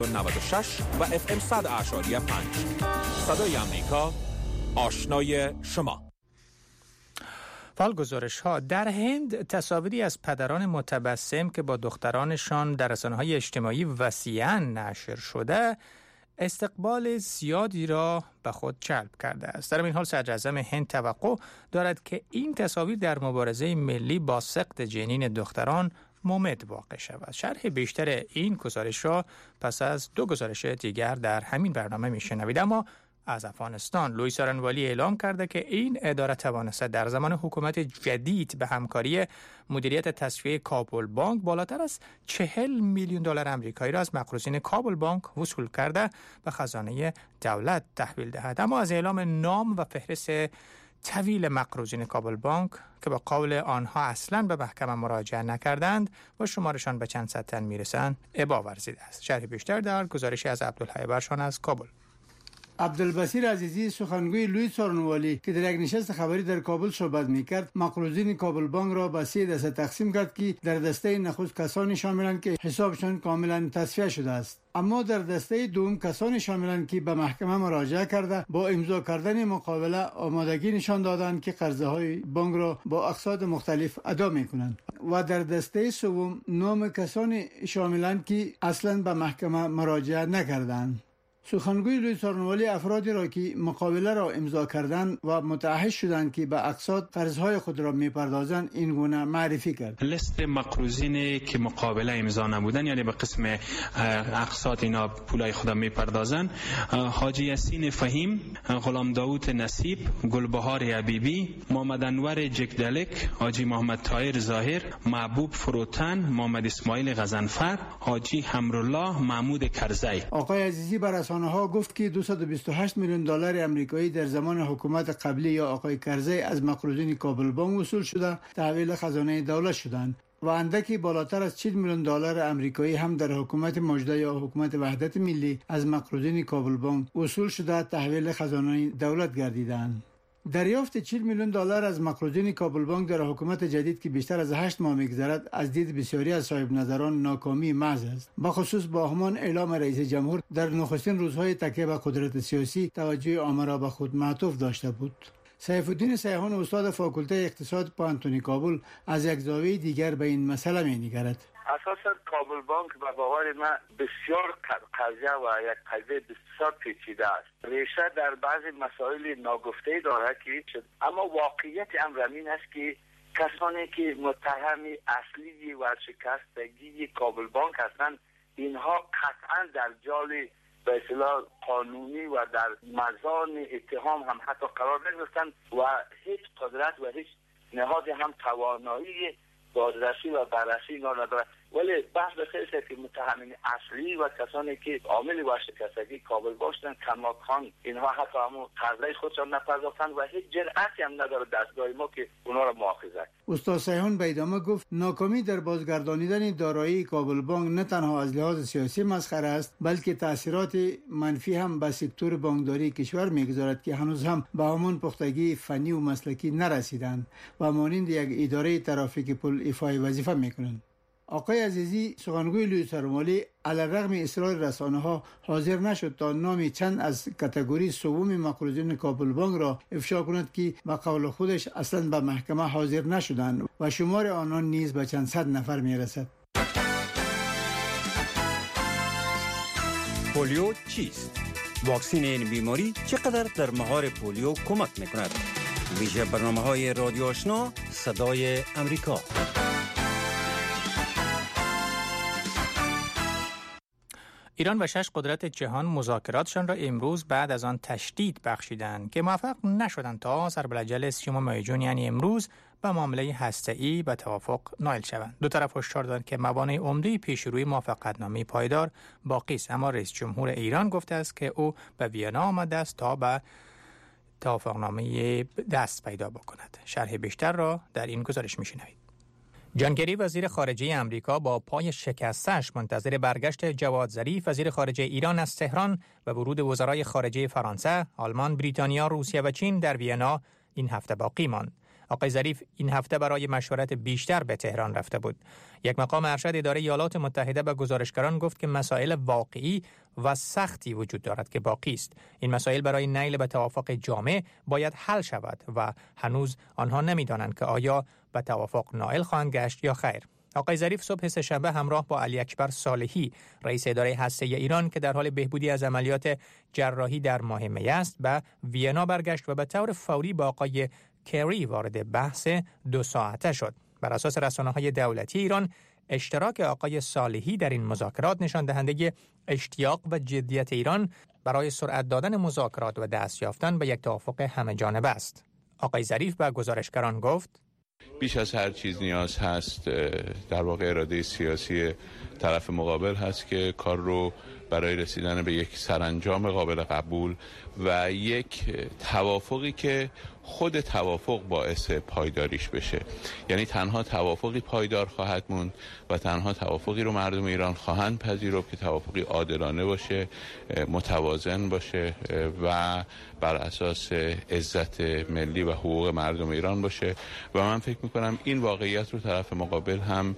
96 و FM 100.5 صدای آمریکا، آشنای شما. فالگزارش‌ها در هند تصاویری از پدران متبسم که با دخترانشان در رسانه‌های اجتماعی وسیعاً نشر شده استقبال زیادی را به خود جلب کرده است. در این حال صدراعظم هند توقع دارد که این تصاویر در مبارزه ملی با سقط جنین دختران ممد واقع شود. شرح بیشتر این گزارش را پس از 2 گزارش دیگر در همین برنامه میشنوید. اما از افغانستان لویس آرنوالی اعلام کرده که این اداره توانسته در زمان حکومت جدید به همکاری مدیریت تصفیه کابل بانک بالاتر از 40 میلیون دلار آمریکایی را از مقروضین کابل بانک وصول کرده به خزانه دولت تحویل دهد. اما از اعلام نام و فهرست طویل مقروضین کابل بانک که با قول آنها اصلاً به محکمه مراجعه نکردند و شمارشان به چند صد تن میرسند ابا ورزیده است. شرح بیشتر در گزارشی از عبدالحی برشان از کابل. عبدالبصیر عزیزی سخنگوی لویس آرنوالی که در یک نشست خبری در کابل صحبت می‌کرد مقروضین کابل بانک را به 3 دسته تقسیم کرد که در دسته نخست کسانی شاملند که حسابشان کاملا تصفیه شده است، اما در دسته دوم کسانی شاملند که به محکمه مراجعه کرده با امضا کردن مقابله آمادگی نشان دادند که قرضه‌های بانک را با اقساط مختلف ادا می‌کنند، و در دسته سوم نام کسانی شاملند که اصلا به محکمه مراجعه نکردند. سخنگوی لویس آرنوالی افرادی را که مقابله را امضا کردند و متعهد شدند که به اقساط قرضهای خود را میپردازند این گونه معرفی کرد. لیست مقروضینی که مقابله امضا نبودن، یعنی به قسم اقساط اینا پولای خود میپردازند: حاجی یاسین فهیم، غلام داوود نصیب، گلبهار حبیبی، محمد انور جگدلک، حاجی محمد طاهر ظاهر، محبوب فروتن، محمد اسماعیل غضنفر، حاجی حمرالله محمود کرزی. آقای عزیزی بر ها گفت که 228 میلیون دلار آمریکایی در زمان حکومت قبلی یا آقای کرزی از مقروضین کابل بانک وصول شده تحویل خزانه دولت شدند و اندکی بالاتر از 40 میلیون دلار آمریکایی هم در حکومت مجده یا حکومت وحدت ملی از مقروضین کابل بانک وصول شده تحویل خزانه دولت گردیدند. دریافت 40 میلیون دلار از مقروضین کابل بانک در حکومت جدید که بیشتر از 8 ماه می‌گذرد از دید بسیاری از صاحب نظران ناکامی محض است. بخصوص با همان اعلام رئیس جمهور در نخستین روزهای تکیه به قدرت سیاسی توجه عامه را به خود معطوف داشته بود. سیف الدین سیحون استاد فاکولته اقتصاد پانتونی کابل از یک زاویه دیگر به این مسئله می‌نگرد. اساساً کابل بانک به باور من بسیار قضیه و یک قضیه بسیار پیچیده است. ریشه در بعضی مسائل ناگفته دارد که اما واقعیت امر این است که کسانی که متهم اصلی و شکستگی کابل بانک هستند اینها قطعاً در جال به اصطلاح قانونی و در مزان اتهام هم حتی قرار نگرفتند و هیچ قدرت و هیچ نهاد هم توانایی بازرسی و بررسی ندارد. ولی بحث بخیر است که متهمین اصلی و کسانی که عامل و شکستگی کابل باشند کماکان اینها حتی همون قرضه خودشان نپرداختند و هیچ جرأتی هم نداره دستگاه ما که اونا را مؤاخذه. استاد سیحون به ادامه گفت ناکامی در بازگردانیدن دارایی کابل بانک نه تنها از لحاظ سیاسی مسخره است بلکه تاثیرات منفی هم به سکتور بانکداری کشور میگذارد که هنوز هم به همان پختگی فنی و مسلکی نرسیدند و مانند یک اداره ترافیک پل ایفای وظیفه میکنند. آقای عزیزی سخنگوی لویس آرنوالی علیرغم اصرار رسانه‌ها حاضر نشد تا نام چند از کاتگوری سوم مقروضین کابل بانک را افشا کند که به قول خودش اصلا به محکمه حاضر نشدند و شمار آنان نیز به چند صد نفر میرسد. پولیو چیست؟ واکسن این بیماری چقدر در مهار پولیو کمک میکند؟ ویژه برنامه‌های رادیو آشنا صدای امریکا. ایران و 6 قدرت جهان مذاکراتشان را امروز بعد از آن تشدید بخشیدند که موفق نشدند تا ضرب‌الاجل 30 ماه ژوئن یعنی امروز به معامله هسته‌ای به توافق نائل شوند. دو طرف هشدار دادند که موانع عمده پیشروی موافقتنامه پایدار باقی است، اما رئیس جمهور ایران گفته است که او به وینا آمده است تا به توافقنامه دست پیدا بکند. شرح بیشتر را در این گزارش می‌شنوید. جان کری وزیر خارجه آمریکا با پای شکستش منتظر برگشت جواد ظریف وزیر خارجه ایران از تهران و ورود وزرای خارجه فرانسه، آلمان، بریتانیا، روسیه و چین در وینا این هفته باقی ماند. آقای ظریف این هفته برای مشورت بیشتر به تهران رفته بود. یک مقام ارشد اداره ایالات متحده به گزارشگران گفت که مسائل واقعی و سختی وجود دارد که باقی است. این مسائل برای نیل به توافق جامع باید حل شود و هنوز آنها نمی‌دانند که آیا به توافق نائل خواهند گشت یا خیر. آقای ظریف صبح سه‌شنبه همراه با علی اکبر صالحی رئیس اداره هسته‌ای ایران که در حال بهبودی از عملیات جراحی در ماه می است به وینا برگشت و به طور فوری با آقای کری وارد بحث 2 ساعته شد. بر اساس رسانه‌های دولتی ایران اشتراک آقای صالحی در این مذاکرات نشان دهنده اشتیاق و جدیت ایران برای سرعت دادن مذاکرات و دست یافتن به یک توافق همه جانبه است. آقای ظریف به گزارشگران گفت: بیش از هر چیز نیاز هست در واقع اراده سیاسی طرف مقابل هست که کار رو برای رسیدن به یک سرانجام قابل قبول و یک توافقی که خود توافق باعث پایداریش بشه. یعنی تنها توافقی پایدار خواهد موند و تنها توافقی رو مردم ایران خواهند پذیرفت که توافقی عادلانه باشه، متوازن باشه و بر اساس عزت ملی و حقوق مردم ایران باشه و من فکر میکنم این واقعیت رو طرف مقابل هم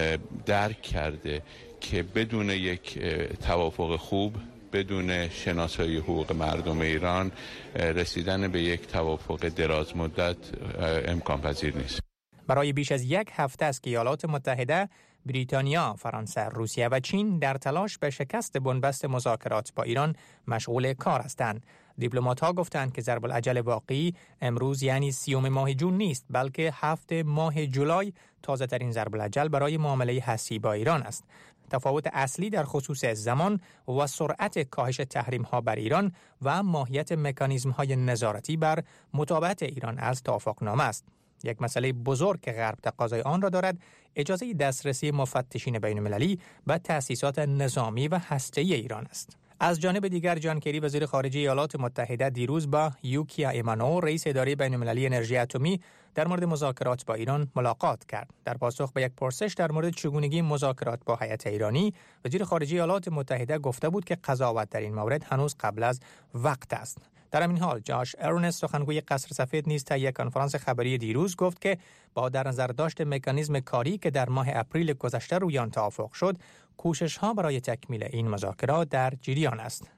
درک کرده که بدون یک توافق خوب، بدون شناسایی حقوق مردم ایران رسیدن به یک توافق دراز مدت امکان پذیر نیست. برای بیش از 1 هفته است که ایالات متحده، بریتانیا، فرانسه، روسیه و چین در تلاش به شکست بنبست مذاکرات با ایران مشغول کار هستند. دیپلمات‌ها گفتند که ضرب العجل واقعی امروز یعنی 30 ماه جون نیست، بلکه 7 ماه جولای تازه‌ترین ضرب العجل برای معامله هسته‌ای با ایران است. تفاوت اصلی در خصوص زمان و سرعت کاهش تحریم‌ها بر ایران و ماهیت مکانیزم‌های نظارتی بر متابعت ایران از توافقنامه است. یک مسئله بزرگ که غرب تقاضای آن را دارد، اجازه دسترسی مفتشین بین‌المللی به تأسیسات نظامی و هسته‌ای ایران است. از جانب دیگر جان کری وزیر خارجه ایالات متحده دیروز با یوکیا ایمانو رئیس اداره بین‌المللی انرژی اتمی در مورد مذاکرات با ایران ملاقات کرد. در پاسخ به یک پرسش در مورد چگونگی مذاکرات با هیئت ایرانی، وزیر خارجه ایالات متحده گفته بود که قضاوت در این مورد هنوز قبل از وقت است. در همین حال جاش ارنست سخنگوی قصر سفید نیز طی یک کنفرانس خبری دیروز گفت که با در نظر داشت مکانیزم کاری که در ماه اپریل گذشته روی آن توافق شد، کوشش‌ها برای تکمیل این مذاکرات در جریان است.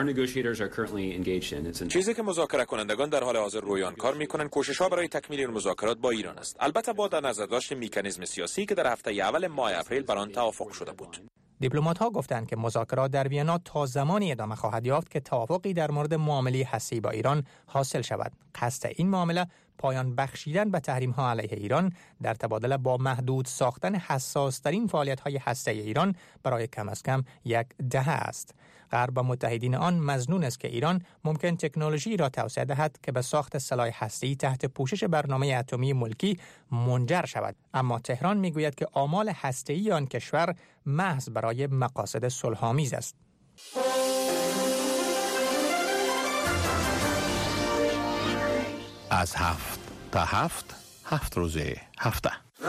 چیزی که مذاکره کنندگان در حال حاضر روی آن کار می‌کنند کوشش‌ها برای تکمیل این مذاکرات با ایران است. البته با در نظر داشت مکانیزم سیاسی که در هفته اول ماه اپریل بر آن توافق شده بود. دیپلمات‌ها گفتند که مذاکرات در وینا تا زمانی ادامه خواهد یافت که توافقی در مورد معامله هسته‌ای با ایران حاصل شود. قصد این معامله پایان بخشیدن به تحریم‌ها علیه ایران در تبادل با محدود ساختن حساس‌ترین فعالیت‌های هسته‌ای ایران برای کم از کم 1 دهه است. غرب و متحدین آن مظنون است که ایران ممکن تکنولوژی را توسعه دهد که به ساخت سلاح هسته‌ای تحت پوشش برنامه اتمی ملکی منجر شود، اما تهران میگوید که آمال هسته‌ای آن کشور محض برای مقاصد صلح‌آمیز است. از 7 تا 7 روز هفته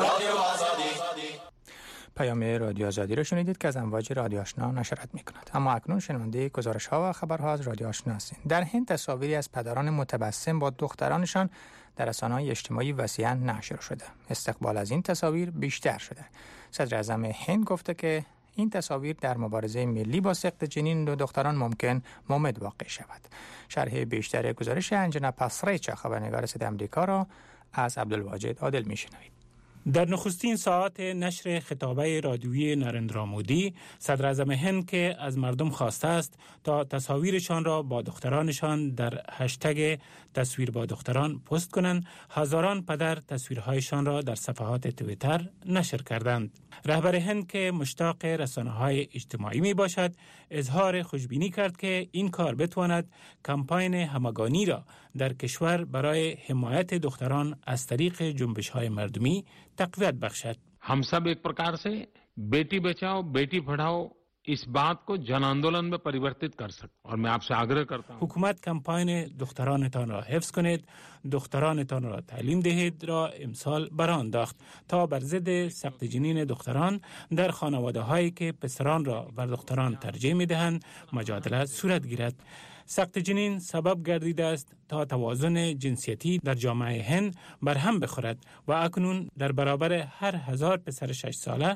پیام رادیو آزادی را شنیدید که از امواج رادیو آشنا نشریات می‌کند. اما اکنون شنونده گزارش‌ها و خبرها از رادیو آشنا هستید. در هند تصاویری از پدران متبسم با دخترانشان در رسانه‌های اجتماعی وسیعاً نشر شده. استقبال از این تصاویر بیشتر شده. صدر اعظم هند گفته که این تصاویر در مبارزه ملی با سقط جنین دختران ممکن ممد واقع شود. شرح بیشتر گزارش انجنا پاسریچا خبرنگار صدای آمریکا را از عبدالواجد عادل می‌شنوید. در نخستین ساعت نشر خطابه رادیویی نریندرا مودی، صدر اعظم هند که از مردم خواسته است تا تصاویرشان را با دخترانشان در هشتگ تصویر با دختران پست کنند، هزاران پدر تصویرهایشان را در صفحات توییتر نشر کردند. رهبر هند که مشتاق رسانه‌های اجتماعی می باشد، اظهار خوشبینی کرد که این کار بتواند کمپاین همگانی را در کشور برای حمایت دختران از طریق جنبش‌های مردمی تقویت بخشد. हम सब एक प्रकार से बेटी बचाओ बेटी पढ़ाओ इस बात को जन आंदोलन में परिवर्तित कर सकते और मैं आपसे आग्रह करता हूं حکومت کمپاین دخترانتان را حفظ کنید، دخترانتان را تعلیم دهید را امسال برانداخت تا بر ضد سقط جنین دختران در خانواده هایی که پسران را بر دختران ترجیح می دهند مجادله صورت گیرد. سقط جنین سبب گردیده است تا توازن جنسیتی در جامعه هند برهم بخورد و اکنون در برابر هر 1000 پسر 6 ساله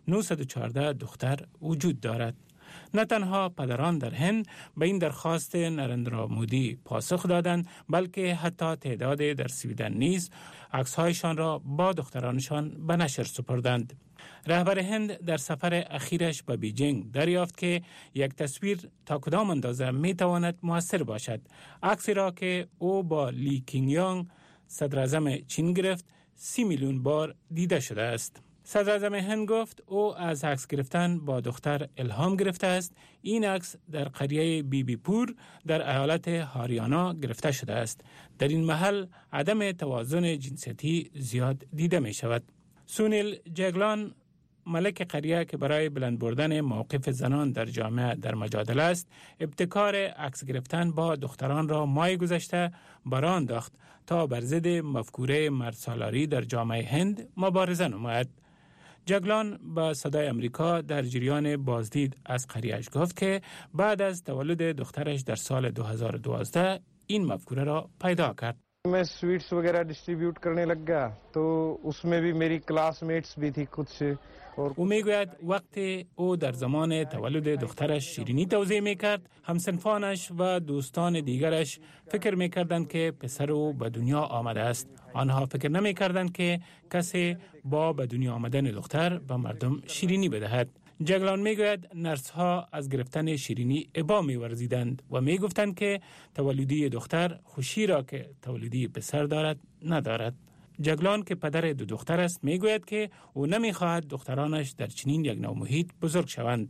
914 دختر وجود دارد. نه تنها پدران در هند به این درخواست نریندرا مودی پاسخ دادند، بلکه حتی تعداد در سویدن نیز عکس‌هایشان را با دخترانشان به نشر سپردند. رهبر هند در سفر اخیرش به بیجینگ دریافت که یک تصویر تا کدام اندازه می تواند مؤثر باشد. عکسی را که او با لی کینگ یانگ صدر اعظم چین گرفت 30 میلیون بار دیده شده است. صدر اعظم هند گفت او از عکس گرفتن با دختر الهام گرفته است. این عکس در قریه بی بی پور در ایالت هاریانا گرفته شده است. در این محل عدم توازن جنسیتی زیاد دیده می شود. سونیل جگلان، ملک قریه که برای بلند بردن موقف زنان در جامعه در مجادله است، ابتکار عکس گرفتن با دختران را ماه گذشته برآن انداخت تا بر ضد مفکوره مردسالاری در جامعه هند مبارزه نماید. جگلان با صدای امریکا در جریان بازدید از قریه‌اش گفت که بعد از تولد دخترش در سال 2012 این مفکوره را پیدا کرد. मैं स्वीट्स वगैरह डिस्ट्रीब्यूट करने लग गया तो उसमें भी मेरी क्लासमेट्स भी थी कुछ. او میگوید وقتی او در زمان تولد دخترش شیرینی توزیع میکرد، همسنفانش و دوستان دیگرش فکر میکردند که پسر او به دنیا آمده است. آنها فکر نمیکردند که کسی با به دنیا آمدن دختر به مردم شیرینی بدهد. جگلان میگوید نرس ها از گرفتن شیرینی ابا میورزیدند و میگفتند که تولدی دختر خوشی را که تولدی پسر دارد ندارد. جگلان که پدر 2 دختر است میگوید که او نمیخواهد دخترانش در چنین یک نوع محیط بزرگ شوند.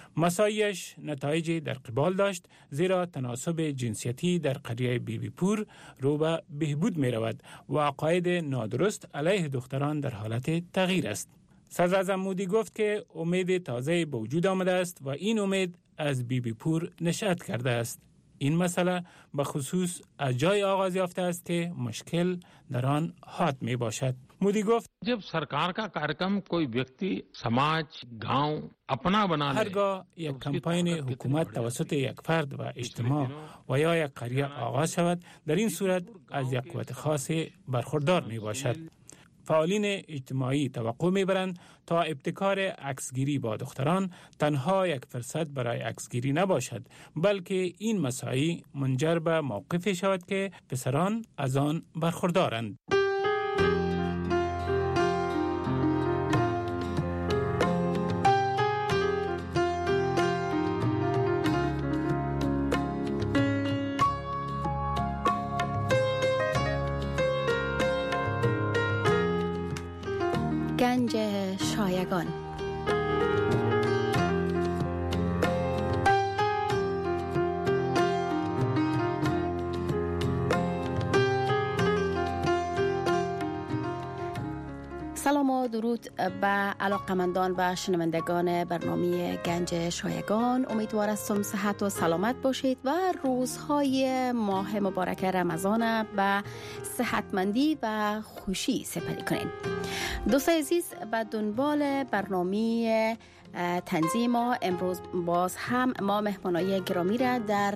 مسایش نتایجی در قبال داشت، زیرا تناسب جنسیتی در قریه بی بی پور رو به بهبود می رود و عقاید نادرست علیه دختران در حالت تغییر است. صدر اعظم مودی گفت که امید تازه به وجود آمده است و این امید از بی بی پور نشأت کرده است. این مسئله به خصوص از جای آغاز یافته است که مشکل در آن حاد می باشد. مودی گفت जब सरकार का कार्यक्रम कोई व्यक्ति समाज गांव अपना बना ले هرگاه یک کمپاین حکومت توسط یک فرد و اجتماع و یا یک قریه آغاز شود، در این صورت از یک قوت خاصی برخوردار می باشد. فعالین اجتماعی توقع می‌برند تا ابتکار عکسگیری با دختران تنها یک فرصت برای عکسگیری نباشد، بلکه این مساعی منجر به موقفی شود که پسران از آن برخوردارند. گنج شایگان. سلام و درود به علاقمندان و شنوندگان برنامه گنج شایگان. امیدوار هستم صحت و سلامت باشید و روزهای ماه مبارک رمضان به صحتمندی و خوشی سپری کنید. دوستان عزیز، به دنبال برنامه تنظیم ما امروز باز هم ما مهمانای گرامی را در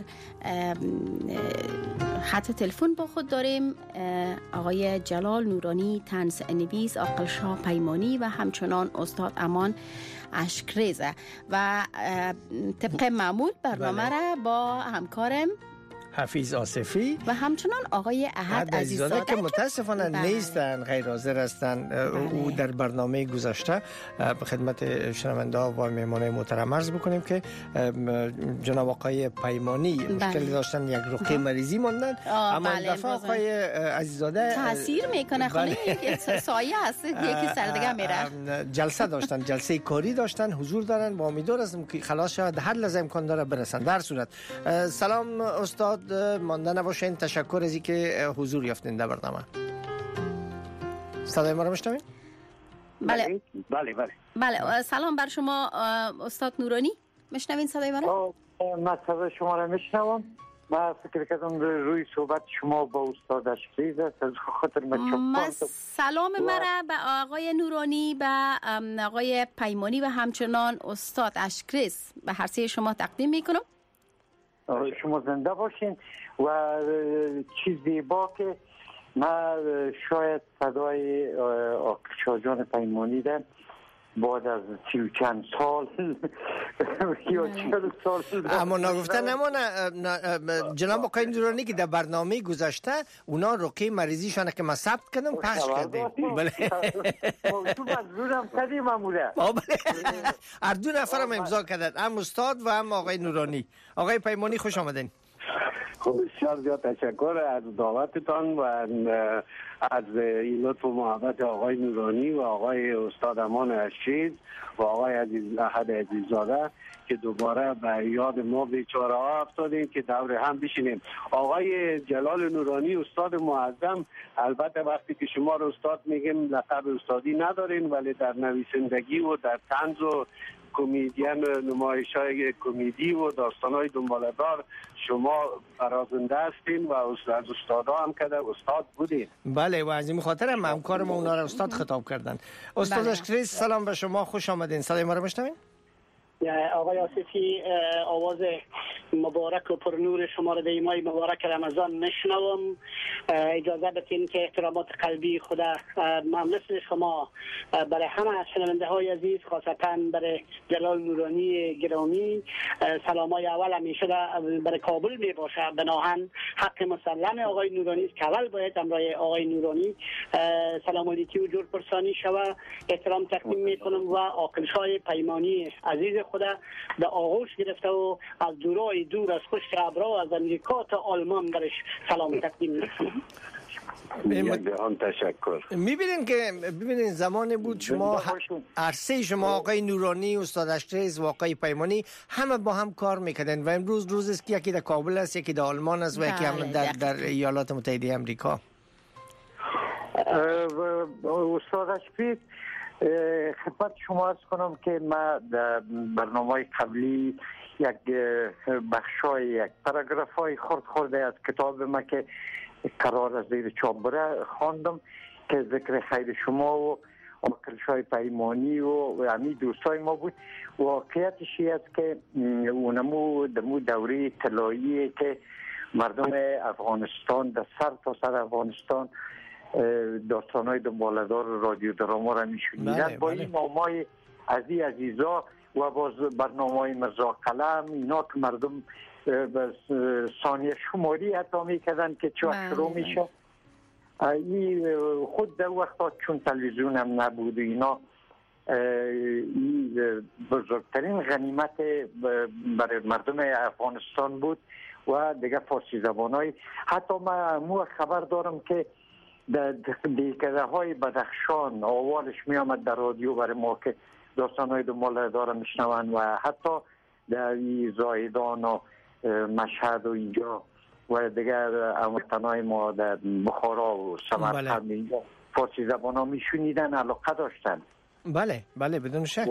خط تلفن با خود داریم. آقای جلال نورانی طنز نویس، عاقل شاه پیمانی و همچنان استاد امان اشکریزه و طبق معمول برنامه را با همکارم حفیظ آصفی و همچنان آقای احد عزیززاده که متاسفانه نیستن، غیر حاضر هستند. او در برنامه گذشته به خدمت شنونده‌ها و مهمانان محترم عرض بکنیم که جناب آقای پیمانی مشکلی داشتن، یک رقیه مریضی ماندن، اما دفعه آقای عزیززاده تاثیر میکنه. خونه یک سایه هست، یکی سردگه میره. جلسه داشتن، جلسه کاری داشتن، حضور دارن. با امید هستم که خلاص شود، هر لحظه امکان داره برسن. در صورت سلام استاد، مانده نباشین. تشکر از اینکه حضور یافتین در برنامه. صدای ما رو میشنوین؟ بله بله. بله سلام بر شما استاد نورانی، میشنوین صدای ما رو؟ من صدای شما رو میشنوم. من فکر کردم روی صحبت شما با استاد اشکریز است، از خاطر من سلام مرا به آقای نورانی، به آقای پیمانی و همچنان استاد اشکریز به هر سه شما تقدیم میکنم. شما زنده باشین. و چیز زیبا که من شاید صدای آقای جان پیمانی ده بعد از 30 و چند سال یا 40 سال اما نگفته نمانه جناب آقای نورانی که در برنامه گذاشته اونا رقیه مریضیشانه که ما ثبت کردم پخش کردیم. بله تو مزدورم کردیم اموره هر دو نفرم امضا کردن، هم استاد و هم آقای نورانی. آقای پیمانی خوش آمدین. بسیار زیاد تشکر از دعوتتان و از لطف و محبت آقای نورانی و آقای استاد امان رشید و آقای احد عزیززاده که دوباره به یاد ما بیچاره ها افتادیم که دور هم بشینیم. آقای جلال نورانی استاد معظم، البته وقتی که شما رو استاد میگیم لقب استادی ندارین، ولی در نویسندگی و در طنز و کمدین نمایش‌های کمدی و داستان‌های دنباله‌دار شما برازنده هستین و از استادا هم که استاد بودین. بله و از این خاطر هم همکار ما اونا رو استاد خطاب کردن. استاد اشکری سلام به شما، خوش آمدین. صدای ما رو میشنوین؟ آقای آصفی، آواز مبارک و پرنور شما را در ماه مبارک رمضان میشنوم. اجازه بدین که احترامات قلبی خدا من مثل شما برای همه شنونده های عزیز، خاصتا برای جلال نورانی گرامی، سلامای اول همیشه برای کابل می باشه. بناهن حق مسلم آقای نورانی است که اول باید همراه آقای نورانی سلام علیکی و جور پرسانی شود. احترام تقدیم می کنم و عاقل‌شاه پیمانی عزیز خدا به آغوش گرفته و از دورای دور از خشک ابرا از امریکا تا آلمان برش سلام تقدیم میکنم. تشکر. ببینین زمان بود شما عرصه شما آقای نورانی، استاد اشتریز و آقای پیمانی همه با هم کار میکردن و امروز روز است که یکی در کابل است، یکی در آلمان است و یکی هم در ایالات متحده امریکا. استاد اشتریز خدمت شما عرض کنم که ما در برنامه قبلی یک بخشای یک پاراگرافای خورده از کتاب ما که قرار از زیر چاپ بره خواندم که ذکر خیر شما و آقلشای پیمانی و همی دوستای ما بود. واقعیتش است که اونمو دمو دوره طلایی که مردم افغانستان در سر تا سر افغانستان داستان‌های دنباله‌دار رادیو دراما را میشنیدن با این نامای عزیزا و باز برنامه‌های مرزا قلم اینا که مردم ثانیه شماری حتی میکردن که چه شروع میشه. این خود در وقتا چون تلویزیون هم نبود اینا، این بزرگترین غنیمت برای مردم افغانستان بود و دیگه فارسی زبانای حتی من خبر دارم که دیگه های بدخشان آوالش می آمد در رادیو برای ما که داستان های دنباله داره میشنون و حتی در زاهدان و مشهد و اینجا و دیگر اموطنهای ما در بخارا و سمرقند اینجا فارسی زبان ها میشنیدن، علاقه داشتن. بله بدون شک.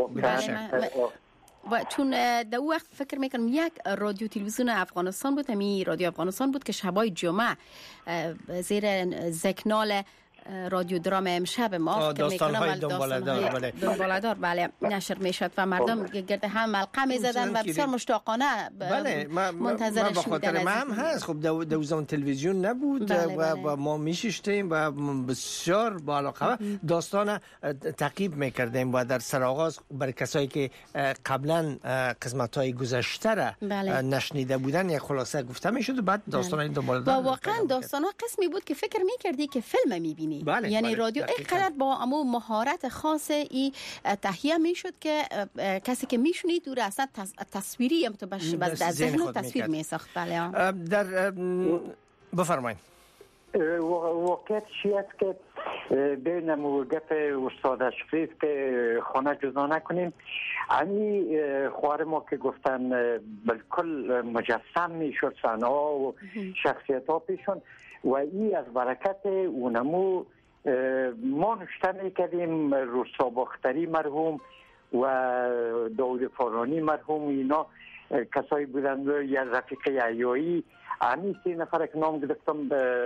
و چون در اون وقت فکر میکنم یک رادیو تلویزیون افغانستان بود، همی رادیو افغانستان بود که شبای جمعه زیر زکنال رادیو درام امشب ما داستان‌های دنباله‌دار بله نشر میشد و مردم گرد هم ملقا میزدن و بسیار مشتاقانه منتظرش بودن. ما هم هست. خب در زمان تلویزیون نبود و ما میشیشتیم و بسیار با علاقه داستان تعقیب میکردیم و در سرآغاز برای کسایی که قبلا قسمت‌های گذشته را نشنیده بودن یک خلاصه گفته میشد و بعد داستان‌های دنباله‌دار. و واقعا داستان‌ها قسمی بود که فکر میکردی که فیلم میبینی. یعنی رادیو اینقدر با امو مهارت خاص ای تهیه میشد که کسی که میشنید دور اصلا تصویری هم تو در ذهن تصویر میساخت. بله در بفرمایید. واقعیت است که بین موقف استاد اشکریز که خانه جدا نکنیم، امی خوار ما که گفتن بالکل مجسم میشد صحنه‌ها و شخصیت ها پیشون و ای از برکت اونمو ما نشته میکردیم. روستا باختری مرحوم و داود فارانی مرحوم، اینا کسایی بودن، یا رفیق عیایی، همین 3 نفر که نام گرفتم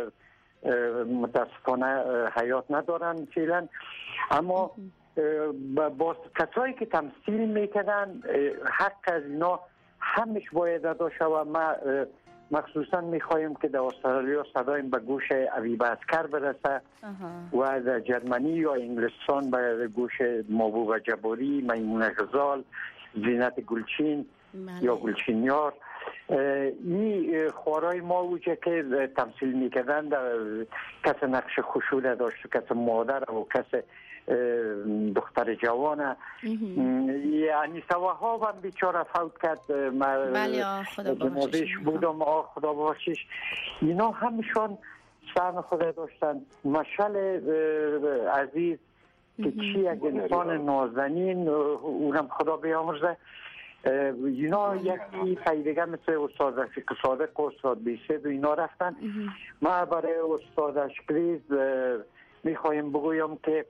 متاسفانه حیات ندارن فعلا، اما با کسایی که تمثیل میکردن حق از اینا همش باید ادا شود. ما مخصوصا میخواهیم که در استرالیا صدایم به گوش ابیب اسکر برسه و در جرمنی یا انگلستان به گوش محبوب جباری، میمونه غزال، زینت گلچین یا گلچین یار. این خوارای ما اوجه که تمثیل میکردن کس نقش خشوع داشت، کس مادر و کس دختر جوانه. یعنی سواها هم بیچاره فوت کرد. جنازهش بودم، خدا بخشش. اینا همشان سهم خدا داشتن. مشعل عزیز که چی یک انسان نازنین، اونم خدا بیامرزه. اینا یکی پیدگه مثل استاد رفیق صادق و استاد بیسید و اینا رفتن. ما برای استاد اشکریز میخوایم بگویم که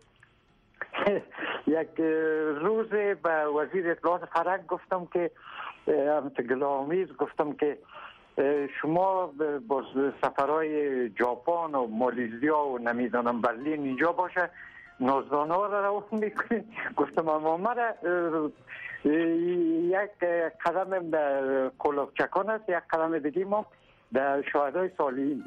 یک روز به وزیر اطلاعات فرهنگ گفتم که گلامیز گفتم که شما با سفرهای ژاپن و مالزیا و نمیدانم برلین اینجا باشه نازدانه ها را روان میکنید. گفتم اما مرا یک قدم در کلابچکان است، یک قدم دیگه ما در شهدای صالحین.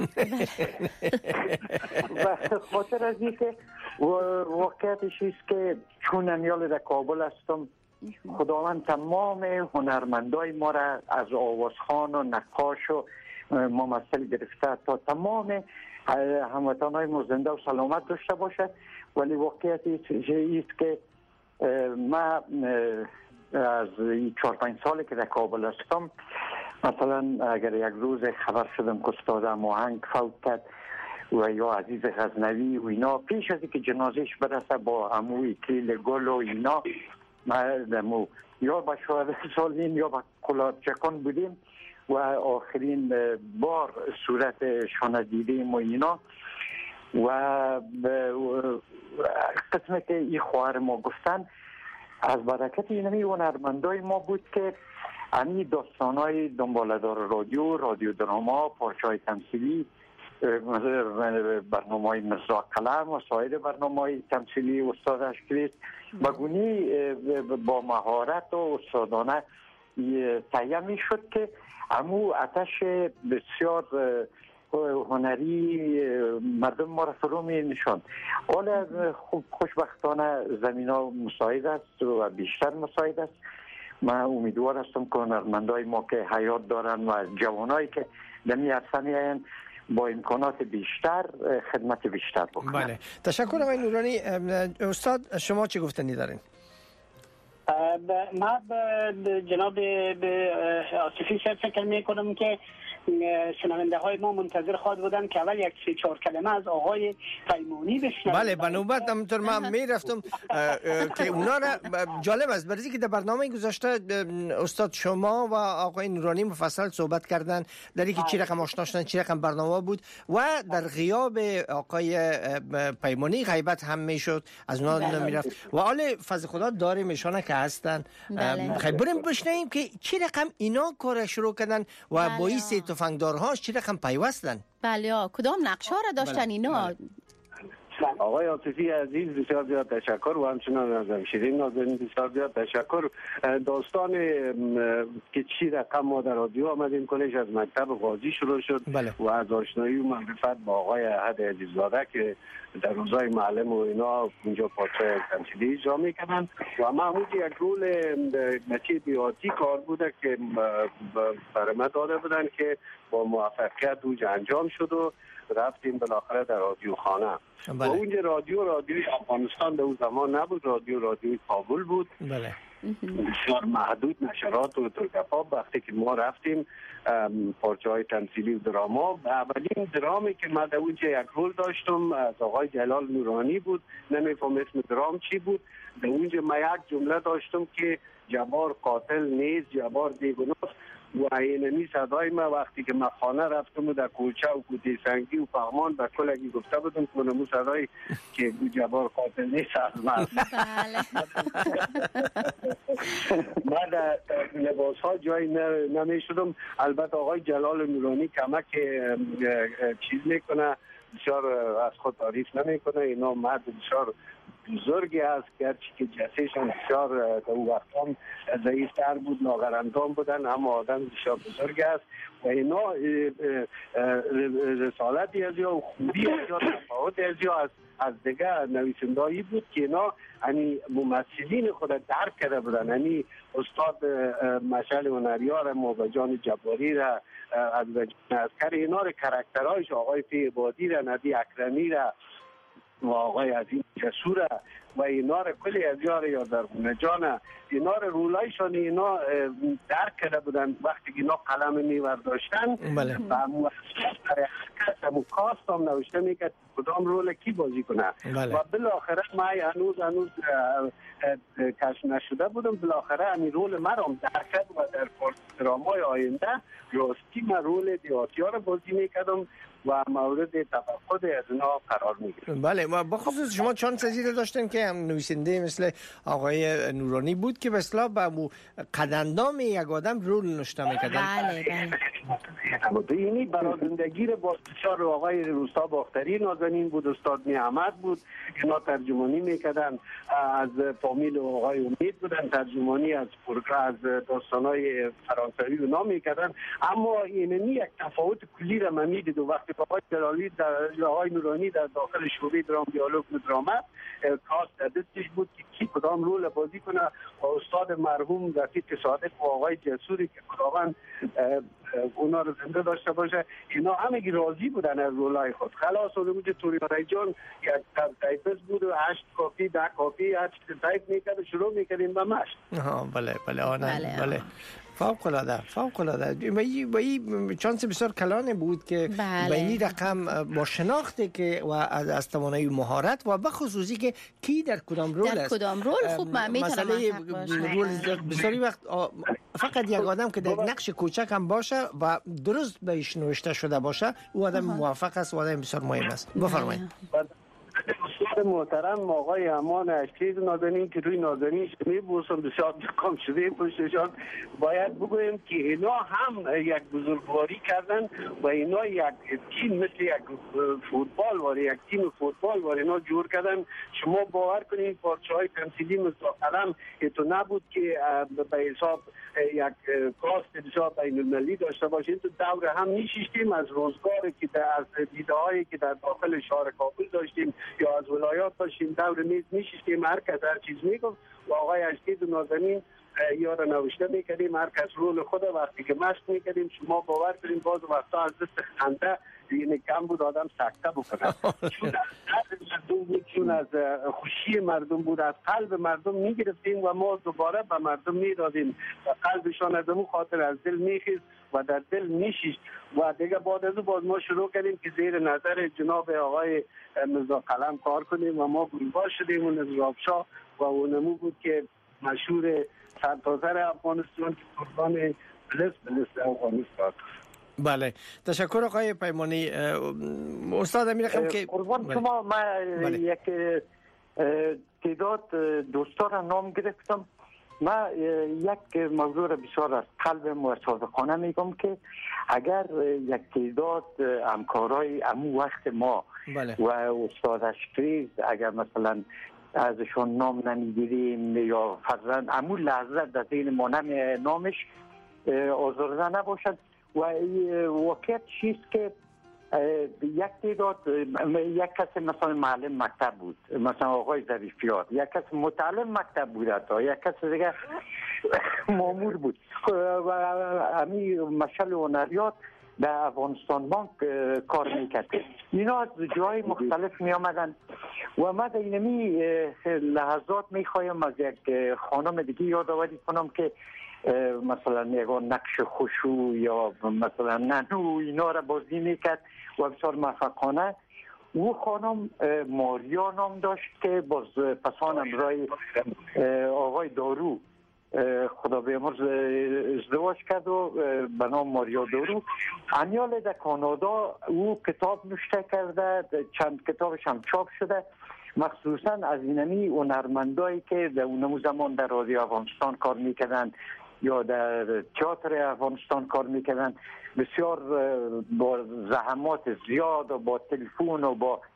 و خاطر از این که واقعیتش است که چون امیال در کابل هستم، خداوند تمام هنرمندای ما را از آوازخوان و نقاش و ممثل گرفته تا تمام هموطنهای ما زنده و سلامت داشته باشه. ولی واقعیت است که ما از 4-5 سالی که در کابل هستم، مثلا اگر یک روز خبر شدم که استاد اماهنگ فوت کرد و یا عزیز غزنوی و اینا، پیش از اینکه جنازهش برسه با عموی کلیل گل و اینا، ما دمو یا با شهدای صالحین یا با کلابچکان بودیم و آخرین بار صورت شانه دیدیم و اینا. و قسمت که این خواهر ما گفتن از برکت اینمی هنرمندای ما بود که امی داستانای دنبالدار رادیو دراما، پارچه‌های تمثیلی، برنامه‌های مرزا قلم و سایر برنامه‌های تمثیلی استاد اشکریز بگونی با مهارت و استادانه تهیه می‌شد که امو آتش بسیار هنری مردم ما را فرو می نشاند. حالا خوشبختانه زمین ها مساعد است و بیشتر مساعد است. من امیدوار هستم که هنرمندای ما که حیات دارن و جوانایی که دمی عرصه میاین با امکانات بیشتر خدمت بیشتر بکنن. بله، تشکر آقای نورانی. استاد شما چه گفتنی دارین؟ ما جناب آصفی صاحب فکر می کنم که شنونده های ما منتظر خواهد بودن که اول یک 3-4 کلمه از آقای پیمانی بشنویم. بله، به نوبت همونطور من میرفتم که اونا را جالب است برای که در برنامه گذاشته استاد شما و آقای نورانی مفصل صحبت کردن در اینکه چی رقم آشنا شدن، چی رقم برنامه بود و در غیاب آقای پیمانی غیبت هم میشد، از اونا نمیرفت و حال فضل خدا داریم ایشان که هستن. خیلی بریم بشنویم که چی رقم اینا کار شروع کردن و باعث تفنگدارهاش چی رقم پیوستن. بله، کدام نقشه را داشتن اینا؟ آقای عاطفی عزیز بسیار زیاد تشکر و همچنان از همشیرین نازنین بسیار زیاد تشکر. داستان که چی رقم ما در رادیو آمدیم کنش از مکتب قاضی شروع شد. و از آشنایی و معرفت با آقای احد عزیززاده که در روزای معلم و اینا اونجا پارچه تمثیلی اجرا میکنن و محمود یک رول نچه بیاتی کار بوده که برای ما داده بودن که با موفقیت اوج انجام شد و رفتیم بالاخره در رادیو خانه. و اونجا رادیوی افغانستان در اون زمان نبود، رادیوی کابل بود. بله. بسیار محدود نشرات و ترکپاب. وقتی که ما رفتیم پارچه های تمثیلی و دراما، اولین درامی که من در اونجا یک رول داشتم از آقای جلال نورانی بود، نمیفهم اسم درام چی بود. در اونجا من یک جمله داشتم که جبار قاتل نیست، جبار بیگناه. و اینمی صدای ما وقتی که من خانه رفتم و در کوچه و کوتی سنگی و فهمان و کلگی گفته بودم که منمو صدای که جبار قاتل نیست از من. من در لباس ها جایی نمی شدم. البته آقای جلال نورانی کمک چیز میکنه، بسیار از خود تعریف نمیکنه. اینا مرد بسیار بزرگی است که جسیشان بسیار در اون وقت ضعیفتر بود، لاغرندام بودن، اما آدم بسیار بزرگ است و اینا رسالتی از یا خوبی از یا تفاوت از یا از دیگه نویسنده‌ای بود که اینا یعنی ممثلین خود درک کرده بودن. یعنی استاد مشعل هنریار موبجان جباری را از عسکر، اینا را کرکترهایش، آقای فی عبادی را، ندی اکرمی را و آقای عظیم جسور و اینا را کلی از یار یا درگونه جان اینا را رولایشان اینا درک کرده بودن. وقتی اینا قلم میورداشتن و مؤسس برای حرکت و کاست هم نوشته میکرد کدام رول کی بازی کنه و بالاخره ما هنوز کشف نشده بودم، بالاخره همین رول من هم درک کرد و در درامای آینده راستی من رول دیاتیا را بازی میکردم و مورد تفقد از اینا قرار میگیره. بله، و بخصوص شما چند سزیده داشتن که هم نویسنده مثل آقای نورانی بود که به اصطلاح به قدندام یک آدم رول نوشته میکردن. بله بله. اینی برای زندگی رو با بسیار آقای روستا باختری نازنین بود، استاد نعمت بود، اینا ترجمانی میکردن، از فامیل آقای امید بودن، ترجمانی از داستانای فرانسوی اونا میکردن. اما اینمی یک تفاوت کلی رو من میدید وقتی آقای جلالی آقای نورانی در داخل شعبه درام دیالوگ و درامات کاست دستش بود که کی کدام رول بازی کنه و استاد مرحوم رفیق صادق و آقای جسوری که خداوند اونا رو زنده داشته باشه، اینا همگی راضی بودن از رولای خود. خلاص اونمون که توریان جان یک تایپس بود و 8 کپی 10 کپی 8 تایپ میکرد و شروع میکردیم به مشق. بله بله فوق العاده. و این چانس بسیار کلانه بود که به این رقم با شناخته که و از توانایی مهارت و بخصوصی که کی در کدام رول است، در کدام رول خوب مسئله رول بسیاری وقت فقط یک آدم که در نقش کوچک هم باشه و درست بهش نوشته شده باشه او آدم موفق است و آدم بسیار مهم است. بفرمایید. استاد محترم آقای امان اشکیز نازنین که روی نازنین میبوسم بسیار کم شده پشتشان، باید بگویم که اینا هم یک بزرگواری کردن و اینا یک تیم مثل یک فوتبال واری، یک تیم فوتبال واری اینا جور کردن. شما باور کنید پارچه های تمثیلی مستقلم تو نبود که به حساب یک کاست بسیار بین المللی داشته باشیم. تو دور هم میشیشتیم از روزگاری که از دیده هایی که در داخل شهر کابل داشتیم یا از ولایات داشتیم دور میز میشیشتیم، هر کس هر چیز میگفت و آقای اشکیز نازنین یا را نوشته میکردیم، هر کس رول خود وقتی که مشق میکردیم شما باور کنیم باز وقتا از دست خنده یعنی کم بود آدم سکته بکنه چون از مردم بود، چون از خوشی مردم بود، از قلب مردم میگرفتیم و ما دوباره به مردم میدادیم و قلبشان از اون خاطر از دل میخیست و در دل میشیست و دیگه بعد از باز ما شروع کردیم که زیر نظر جناب آقای مرزا قلم کار کنیم و ما گروه‌وار شدیم و نظام شاه و اونمو بود که مشهور سرتاسر افغانستان که قربان بلس افغانستان. بله تشکر آقای پیمانی. استاد امیر خم که قربان شما من یک تعداد دوستا را نام گرفتم. من یک موضوع را بسیار از قلبم و صادقانه میگم که اگر یک تعداد همکارای امو وقت ما و استاد اشکریز اگر مثلا ازشون نام نمیگیریم یا فرزند امو لحظه در ذهن ما نامش آزرده نباشد و واقعیت چیست که یک تعداد یک کس مثلا معلم مکتب بود، مثلا آقای ظریفیار، یک کس متعلم مکتب بود، تا یک کس دیگه مامور بود و امیر مشعل هنریات در افغانستان بانک کار میکرد. اینا از جای مختلف می آمدن و من در اینمی لحظات میخوایم از یک خانم دیگه یادآوری کنم که مثلا یکان نقش خوشو یا مثلا ننو اینا را بازی میکرد و بسیار موفقانه. او خانم ماریا نام داشت که باز پسان امرای آقای دارو خدا بیامرز ازدواج کرد و به نام ماریا دارو. انیال در کانادا او کتاب نوشته کرده، چند کتابش هم چاپ شده، مخصوصا از اینمی هنرمندایی که در اونمو زمان در رادیو افغانستان کار میکردن یا در تئاتر افغانستان کار میکردن، بسیار با زحمات زیاد و با تلفن و با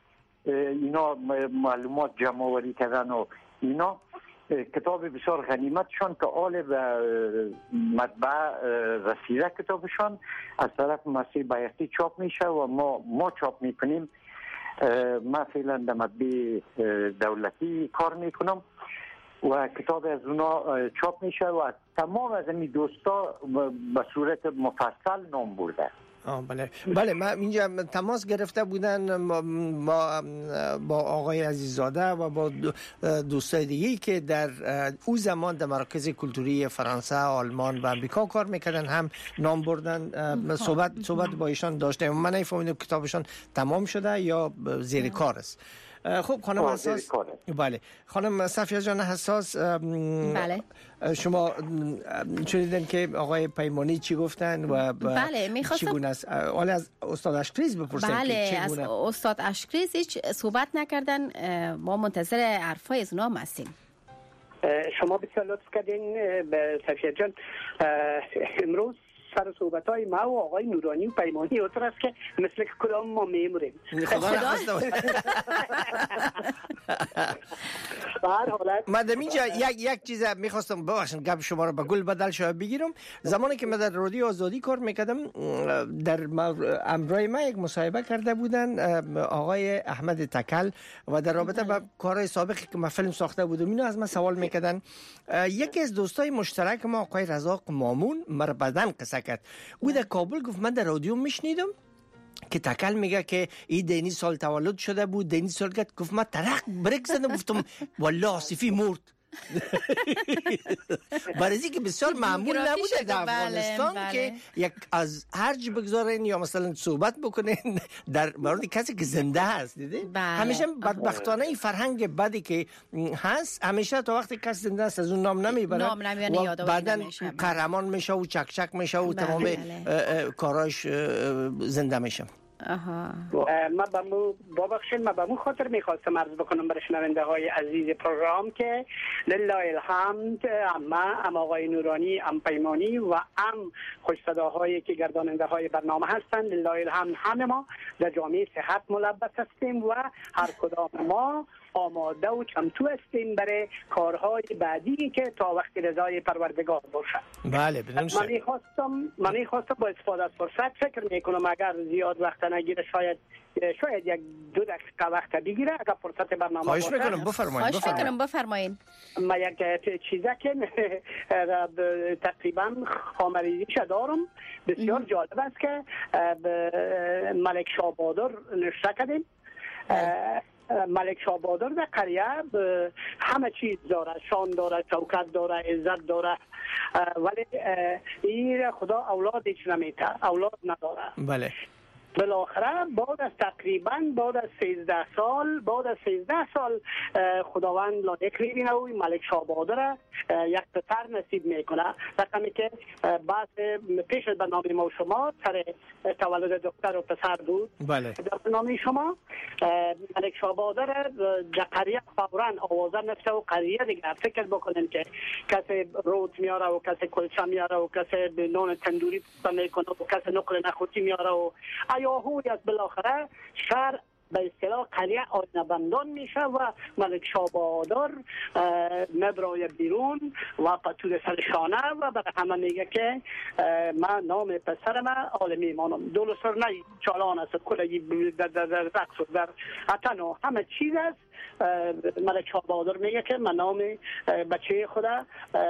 اینا معلومات جمع آوری کردن و اینا. کتاب بسیار غنیمتشان که آل به مطبعه رسیده کتابشان از طرف مسیح بیهقی چاپ میشه و ما چاپ میکنیم. من فعلا در مطبعه دولتی کار میکنم و کتاب از اونا چاپ میشه و تمام از این دوستا به صورت مفصل نام برده. بله من اینجا تماس گرفته بودن با آقای عزیزاده و با دوستای دیگه که در او زمان در مراکز کلتوری فرانسه، آلمان و امریکا کار میکردن، هم نام بردن. صحبت با ایشان داشتیم. من نفهمیدم کتابشان تمام شده یا زیر کار است. خب خانم حساس، بله خانم صفیه جان حساس، بله شما شنیدن که آقای پیمانی چی گفتن و بله می‌خواستم چگونه است؟ حالا از استاد اشکریز بپرسیم. بله که از استاد اشکریز هیچ صحبت نکردن، ما منتظر حرفای از اونا هستیم. شما بسیار لطف کردین به صفیه جان. امروز سر صحبت‌های ما و آقای نورانی و پیمانی اوتر است که مثل که کدام ما میموریم. خدا نخواسته. من در اینجا یک چیز میخواستم، ببخشید گپ شما رو به گل بدل شاید بگیرم. زمانی که من در رادیو آزادی کار میکردم، در امرای ما یک مصاحبه کرده بودن آقای احمد تکل و در رابطه با کارهای سابقی که من فیلم ساخته بودم اینو از من سوال میکردن. یکی از دوستای مشترک ما آقای رزاق مامون مرا بعداً قصه کرد. او در کابل گفت من در رادیو میشنیدم که تکل میگه که این دینی سال تولد شده بود، دینی سال گفت من ترق برک زدم، گفتم والله آصفی مرد. برای که بسیار معمول نبوده در افغانستان که یک از هرج بگذارین یا مثلا صحبت بکنین در مورد کسی که زنده هست. دیدین همیشه بدبختانه این فرهنگ بدی که هست، همیشه تا وقتی کسی زنده است از اون نام نمیبره و بعداً قهرمان میشه و چکچک میشه و تمام کاراش زنده میشه. من به مو خاطر میخواستم عرض بکنم برای شنونده های عزیز پروگرام که لله الحمد ام آقای نورانی، ام پیمانی و ام خوش صداهایی که گرداننده های برنامه هستند، لله الحمد همه ما در جامعه صحت ملبس هستیم و هر کدام ما آماده و چمتو هستیم برای کارهای بعدی که تا وقت رضای پروردگار باشد. بله من میخواستم با استفاده از فرصت فکر میکنم اگر زیاد وقت نگیره شاید یک 2 دقیقه وقت بگیره اگر فرصت برنامه خواهش میکنم بفرمایید. من یک چیزه که تقریبا خامریزیش دارم بسیار جالب است که ملک شابادر نشته کردیم. ملک شابادر در قریه همه چیز داره، شان داره، شوکت داره، عزت داره، ولی این خدا اولاد هیچ نمیده، اولاد نداره. بله. بالاخره بعد از 13 سال خداوند لایق میبینه و ملک شابادر یک پسر نصیب میکنه. رقمی که بعد پیش از برنامه ما و شما سر تولد دختر و پسر بود. بله. در برنامه شما ملک شابادر در قریه فوراً آوازه نفته و قریه دیگه فکر بکنن که کسی روت میاره و کسی کلچه میاره و کسی نان تندوری میکنه و کسی نقل نخوتی میاره و یاهوی از بالاخره شهر به اصطلاح قریه آینه بندان میشه و ملک شابادر مبرای بیرون و پتور سرشانه و برای همه میگه که من نام پسر من عالمی مانم دولسر نه چالان است کلگی در رقص و در اتن و همه چیز است. ملک شابادر میگه که من نام بچه خدا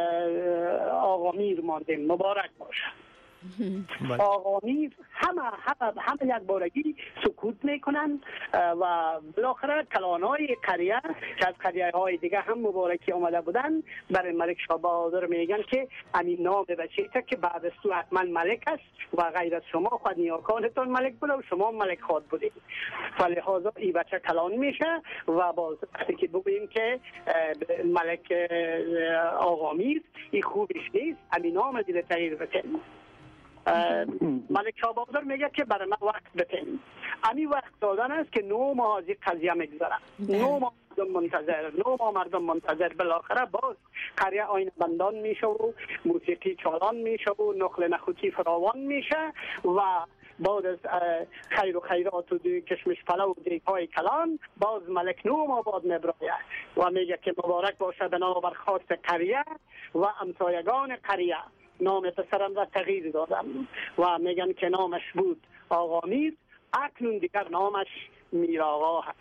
آقا میر ماندیم، مبارک باشه. آقا میر همه یک بارگی سکوت میکنن و بالاخره کلانای قریه که از قریه های دیگه هم مبارکی آمده بودن برای ملک شابادر میگن که همین نام بچه که بعد از تو حتما ملک است و غیر از شما خود نیاکانتون ملک بوده و شما ملک خود بودید. فلحاظا این بچه کلان میشه و باز وقتی که بگوییم که ملک آقا میر این خوبش نیست، همین نام دیده تغییر بکنیم. ملک شابادر میگه که برای من وقت بتیم. امی وقت دادن است که 9 ماه از این قضیه میگذره. 9 ماه مردم منتظر بالاخره باز قریه آینه بندان میشه و موسیقی چالان میشه و نقل نخوتی فراوان میشه و بعد از خیر و خیرات و کشمش پلو و دیگ‌های کلان باز ملک نوم آباد میبراید و میگه که مبارک باشه بنابر خواست قریه و همسایگان قریه. نام پسرم را تغییر دادم و میگن که نامش بود آقا میر، اکنون دیگر نامش میر آقا هست.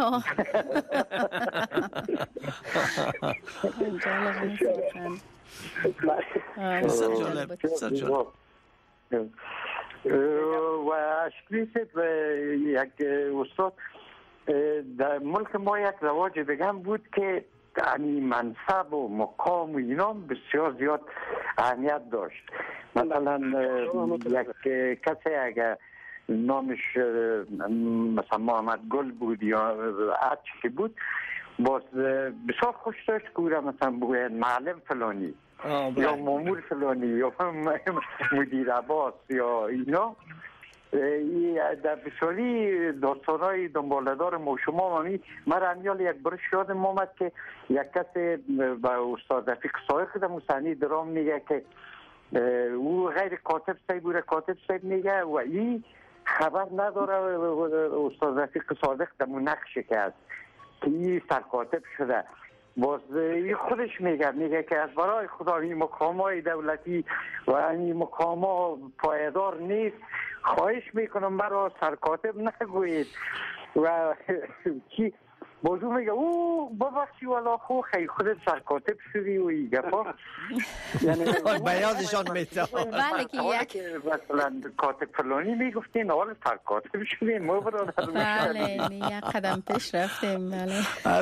و شکریست یک استاد در ملک ما یک رواج بگم بود که یعنی منصب و مقام و اینا بسیار زیاد اهمیت داشت. مثلا یک کسی اگر نامش مثلا محمد گل بود یا هر چی بود باز بسیار خوش داشت که مثلا بگوید معلم فلانی یا مامور فلانی یا مدیر عباس یا اینا. در بسیاری داستانهای دنبالدار ما شما من امیال یک برش یادم آمد که یک کسی با استاد رفیق صاحب در مصنی درام میگه که او غیر کاتب صاحب میگه و این خبر نداره استاد رفیق صادق در نقشه که هست که این سرکاتب شده. باز خودش میگه که از برای خدا این مقامات دولتی و این مقامات پایدار نیست، خواهش میکنم برای سرکاتب نگویید. و کی موضوع میگه او ببخشی والا خو خیلی خودت سرکاتب شدی و این گفا یعنی بیادشان میتونم بله که یک مثلا کاتب فلانی میگفتین حال سرکاتب شدیم ما برادر. بله یک قدم پیش رفتیم. بله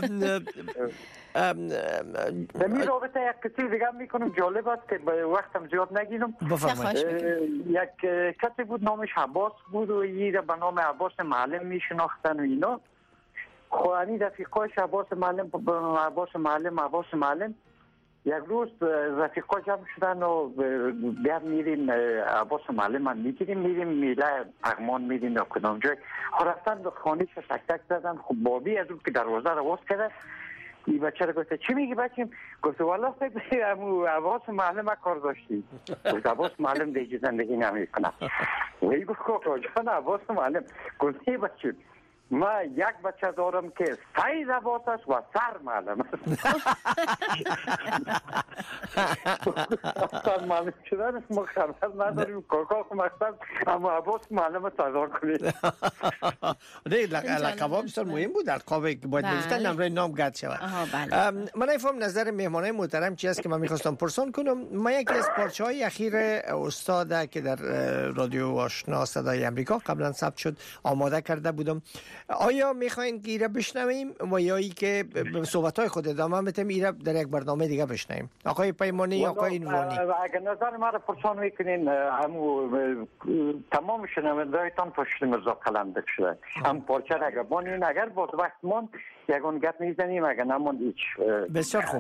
در این رابطه یک کسی دیگه میکنم جالب است که وقتم زیاد نگیرم. یک کسی بود نامش عباس بود و یه به نام عباس معلم میشناختن و اینا. خوانی رفیقاش عباس معلم یک روز رفیقا جمع شدن و بیاد میریم عباس معلم هم میریم میله پغمان میریم یا کدام جای رفتن به خانهش تک تک زدن. خب بابی از اون که دروازه رو باز کرده این بچه رو گفته چی میگی بچیم؟ گفته والا عباس معلم کار داشتی. گفته عباس معلم دیگه زندگی نمیکنه. وی گفت جان عباس معلم. گفته بچیم ما یک بچه دارم که سعی زبات است و سر معلم است. معلم شدن ما خبر نداریم کاکا مقصد اما عباس معلم صدا کنید. لقب بسیار مهم بود در قابه که باید بگفتن نمره نام گرد شود. من ایفهم نظر مهمانای محترم چی است که من میخواستم پرسان کنم. من یکی از پارچه های اخیر استاد که در رادیو آشنا صدای امریکا قبلا ثبت شد آماده کرده بودم. آیا میخواین که ایره بشنویم و یا ای که صحبت‌های خود ادامه بدیم ایره در یک برنامه دیگه بشنویم؟ آقای پیمانی، آقای نورانی، اگر نظر ما را پرسان میکنین تمام شنوندهایتان پشت مرزا قلمدک شده. هم پارچه اگر بانین اگر باز وقت من یکون گپ میزنیم اگر نماند هیچ. بسیار خوب.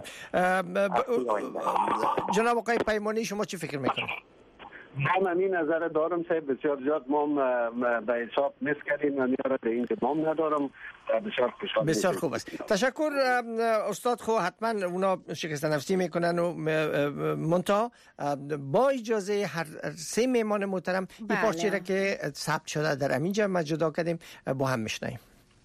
جناب آقای پیمانی شما چی فکر میکنید؟ من این نظر دارم صاحب بسیار زیاد ما به حساب نیست کردیم و میاره به این که ما ندارم بسیار خوشحال. بسیار خوب است. تشکر استاد. خو حتما اونا شکست نفسی میکنن و منتها با اجازه هر سه مهمان محترم این پارچه را که ثبت شده در همینجا ما جدا کردیم با هم میشنویم.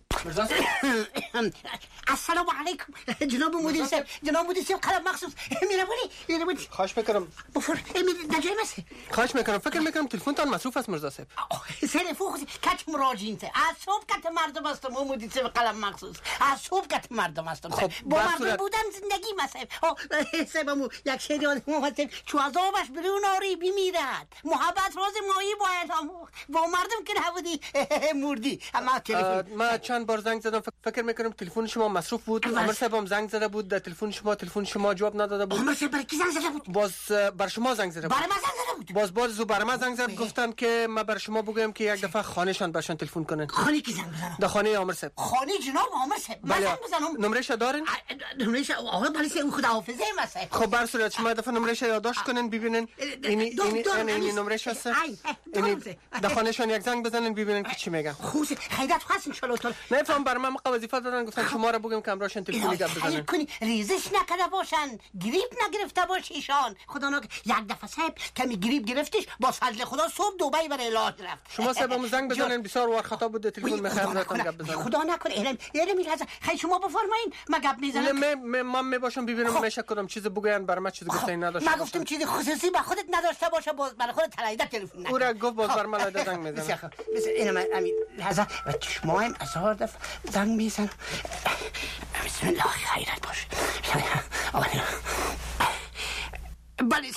السلام علیکم جناب مدیر صاحب. جناب مدیر صاحب قلم مخصوص میرونی خواهش میکنم بفر نجای مسه. خواهش میکنم فکر میکنم تلفنتان مصروف است مرزا صاحب. سر فوق کچ مراجعین ته از صبح کت مردم هستم و مدیر صاحب قلم مخصوص از صبح کت مردم هستم. خب با مردم بودن زندگی مسه. صاحبمو یک شعر یادم هست چو عذابش برون آری بمیرد محبت راز مایی باید هم با مردم که نبودی مردی. اما تلفن ما چند بار زنگ زدم فکر میکنم تلفن شما مصروف بود. عمر صاحب هم زنگ زده بود در تلفن شما جواب نداده بود. عمر صاحب برای کی زنگ زده بود؟ باز بر شما زنگ زده بود. برای من زنگ زده بود. باز بر من زنگ زد گفتن که ما بر شما بگویم که یک دفعه خانهشان برشان تلفن کنن. خانه کی زنگ بزنم؟ در خانه عمر صاحب. خانه جناب عمر صاحب. من زنگ بزنم. نمرهش دارین؟ نمرهش آقا پلیس خداحافظه مثلا. خب بر صورت شما دفعه نمرهش یادداشت کنن ببینن این نمرهش هست. در خانهشان یک زنگ بزنن ببینن که چی میگن. خوش خیرت خاص ان شاء الله. نه فهم بر من وظیفه دادن گفتن شما را بگم که امراشن تلفنی گپ بزنن. ریزش نکرده باشن گریپ نگرفته باشیشان خدا نکنه یک دفعه صاحب کمی گریپ گرفتش با فضل خدا صبح دبی برای علاج رفت. شما صاحب زنگ بزنین بسیار وار خطا بود تلفن میخوام راتون گپ بزنم. خدا نکنه الان میرزه خیلی شما بفرمایین ما گپ میزنم. من میباشم ببینم میشه کدام چیز بگوین برای من چیز گفتین نداشته. من گفتم چیز خصوصی با خودت نداشته باشه باز برای خودت تلایده تلفن نکن. او را گفت باز بر من زنگ میزنم. بس اینا من همین لحظه و چشمایم هزار دفعه زنگ میزنم. بسم الله خیرت باشه. بله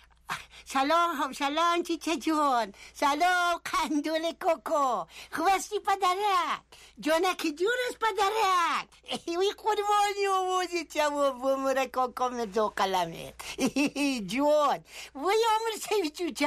سلام چیچه جون، سلام قندول کوکو، خوب هستی پدرک؟ جانک جون است پدرک؟ وی قربانی آوازی جواب بمره کوکو مزو قلمت جون وی عمر سیوی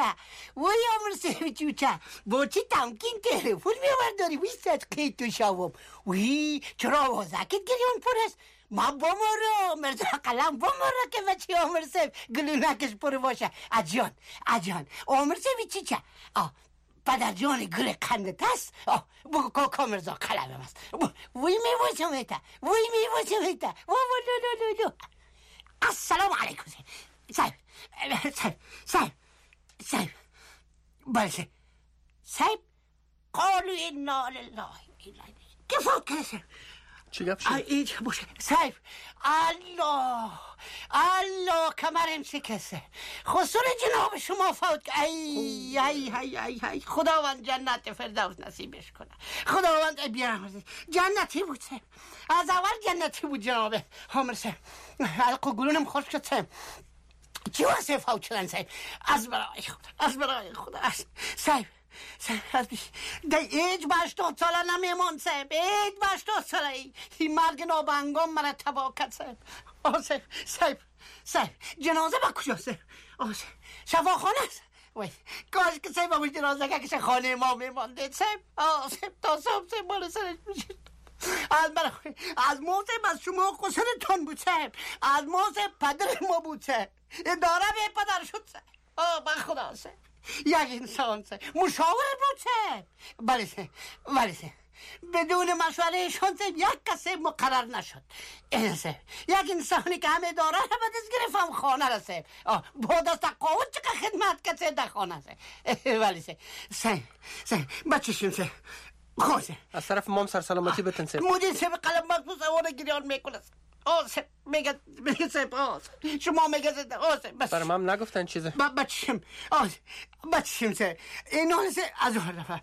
چوچه با چی تمکین تلفون میورداری وی صدقی تو شوام وی چرا آوازکت گریون پر است؟ ما بمارو مرزا قلم بمارو که بچه عمر سیب گلونکش پر باشه اجان عمر سیبی چی چه؟ پدر جان گل قندت هست؟ بگو که مرزا قلم هست وی میوشم ایتا السلام علیکم سیب بله سیب قالو انا لله که فوت کرده سیب چی گپ شد؟ اینجا باشه سیف الله کمرم شکسته خسور جناب شما فوت ای خداوند جنت فردوس نصیبش کنه خداوند بیرحمت جنتی بود سیف از اول جنتی بود جناب عمر سیف حلق و گلونم خوش شد سیف چی واسه فوت شدن سیف از برای خدا سیف در ایج به 80 ساله نمیمان صاحب ایج به 80 ساله این مرگ نابنگام مرا تباه کرد صاحب جنازه با کجا صاحب شفاخانه است وای کاش که صاحب همون جنازه که خانه ما میمانده صاحب تا صبح صاحب بالا سرش میشه از ما صاحب از شما قصرتان بود صاحب از ما صاحب پدر ما بود صاحب اداره به پدر شد صاحب به خدا صاحب یک انسان سه مشاور بود سه بله سه بدون مشوره شان سه یک کسی مقرر نشد این سه یک انسانی که همه داره به دست گرفتم خانه را سه بعد از تقاوت چقدر خدمت کسی در خانه سه بله سه بچشیم سه خوزه از طرف مام سر سلامتی بتن سه مدیر سه به قلم مخصوص اوانه گریان میکنه سه میگه سه شما میگه سه برای مام نگفتن چیزه بچشیم سه اینا سه از هر دفعه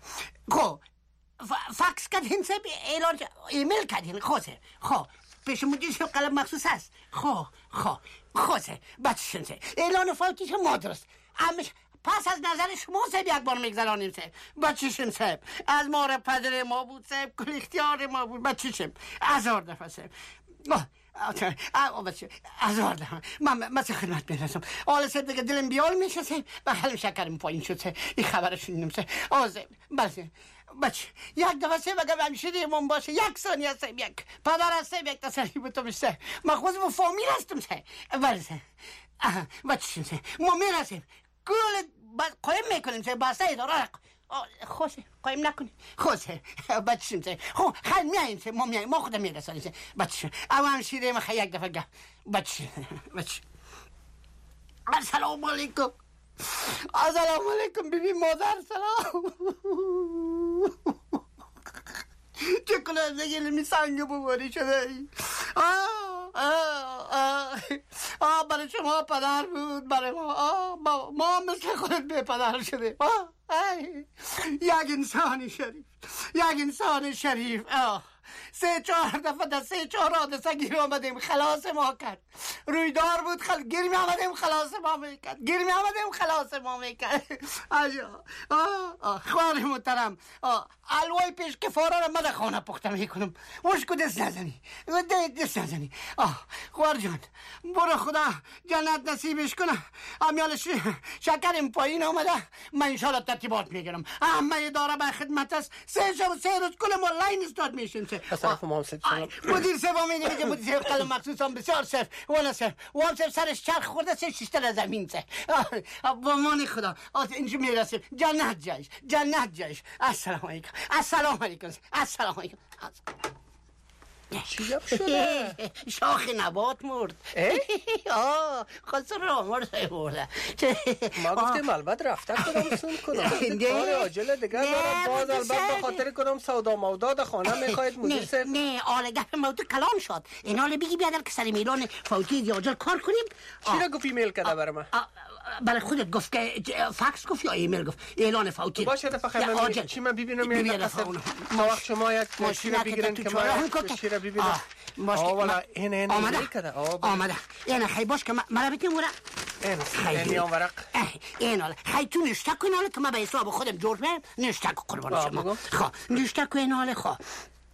فکس کردین سه اعلان ایمیل کردین خو پیش مدیر سه قلم مخصوص هست خو سه بچشیم سه اعلان فوتیش ما درست پس از نظر شما سب یک بار میگذرانیم سب بچشیم سب از مار پدر ما بود سب کل اختیار ما بود بچشیم 1000 دفعه سب هزار دفعه من سه خدمت میرسم حالا سب دیگه دلم بیال میشه سب و حلم شکرم پایین شد سب این خبر شنیدم سب بله بچه یک دفعه سب اگر همیشه دیمان باشه یک ثانیه سب یک پدر از سب یک تسلی بودم سب من خود با فامیل هستم سب بله سب بچشیم سب ما میرسیم کل قایم میکنیم سه باسه اداره خوشه قایم نکنیم خوشه بچشیم سه خیلی میاییم سه ما خودم میرسانیم سه بچشیم اما هم شیره ما خیلی یک دفعه گم بچشیم السلام علیکم بیبی مادر سلام چه کنه زگیل سنگ بباری شده ای برای شما پدر بود برای ما مثل خودت به پدر شده یک انسان شریف 3-4 دفعه در 3-4 حادثه گیر آمدیم خلاص ما کرد رویدار بود گیر می آمدیم خلاص ما میکرد خوار محترم الوای پیش کفاره را مده خانه پخته میکنم مشکو دست نزنی خوار جان برو خدا جنت نصیبش کنه امیال شکرم پایین آمده من انشاءالله ترتیبات میگیرم همه داره به خدمت است 3 روز کل ما لاین استاد میشیم از طرف ما هم سلام مدیر سبا می نمیگه مدیر سبا قلم مخصوص هم بسیار سف والا سف و هم سف سرش چرخ خورده سه شیشتر زمین سف با مان خدا اینجا میرسیم جنت جایش السلام علیکم چی جب شده؟ شاخ نبات مرد. خسر آمار سایبورده. ما گفتیم البته رفته کدام سون کنم کار عاجل دیگر دارم. باز البته بخاطر کدام سودا موداد خانه میخواید مدیر صاحب؟ نه آلگه موضوع کلام شد. این حاله بگی بیادر که سر میلان فوتی عاجل کار کنیم. چی را گفت ایمیل کرده برای من؟ برای خودت گفت که فکس گفت یا ایمیل گفت اعلان فوتی باشه دفعه چی من ببینم یه دقیقه ما وقت شما یک چی را بگیرین که ما چی را ببینم والا این آمده این خیلی باش که مرا بیتیم ورق این ورق این حالا خیلی تو نشته کن حالا که من به حساب خودم جور میم نشته کن قربان شما خواه نشته کن این حالا خواه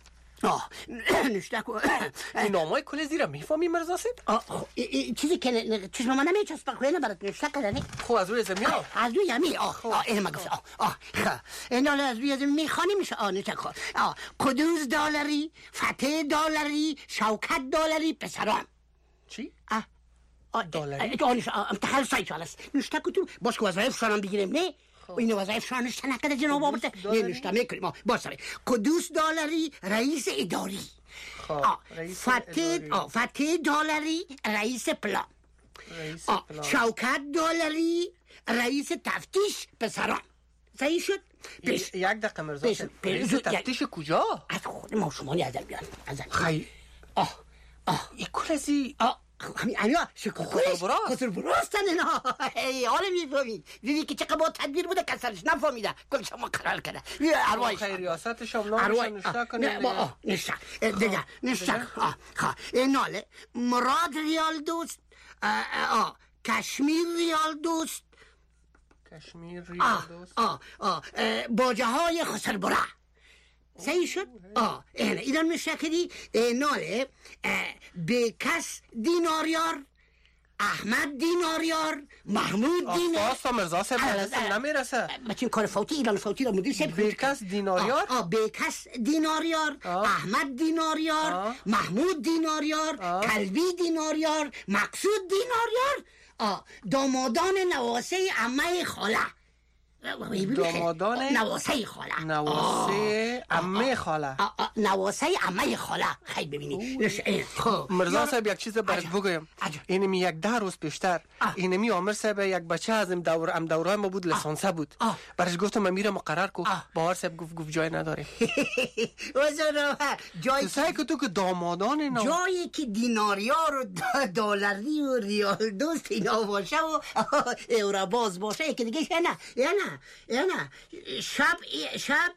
نشته کن این نامای کل زیرا میفهمی مرزا صاحب؟ چیزی که چشم من نمیچسبه خواه برات نشته کردنی خب از روی زمین از روی زمین این ما گفت این حالا از روی زمین میخوانی میشه نشته کن قدوس دالری فتح دالری شوکت دالری پسران چی؟ دالری؟ تخلصایی چال است نشته کن تو باش که وظایف شانم بگیریم نه؟ اینو وظایف شان نشته نکده جناب آورده نه نشته میکنیم باش سره قدوس دالری رئیس اداری فتح دالری رئیس پلان شوکت دالری رئیس تفتیش پسران صحیح شد؟ یک دقیقه مرزا رئیس تفتیش کجا؟ از خود ما شما نیازم بیان خیلی این کلزی همیا خسر براستن اینا حالا میفهمید دیدی که چقدر با تدبیر بوده کسرش نفهمیده کل شما قرار کرده ارواحش ریاست شما نامشان نشته کنه نشته دیگه نشته این ناله مراد ریال دوست کشمیر ریال دوست باجه های خسر برا صحیح شد؟ ایران میشه کدی ناله بیکس دیناریار احمد دیناریار محمود دیناریار آستا مرزا صاحب دستم نمیرسه بچین کار فوتی ایران فوتی را مدیر صاحب بیکس دیناریار بیکس دیناریار احمد دیناریار محمود دیناریار کلبی دیناریار مقصود دیناریار دامادان نواسه عمه خاله دامادان نواسه خاله نواسه عمه خاله نواسه عمه خاله خیلی ببینی مرزا صاحب یک چیز برات بگویم اینمی یک 10 روز پیشتر اینمی عامر صاحب یک بچه از دوره ما بود لسانسه بود برش گفتم من میرم مقرر کو باور صاحب گفت جای نداره جایی که دامادان جایی که دیناریار و دلاری و ریال دوست اینا باشه و اورا باز باشه که دیگه نه شب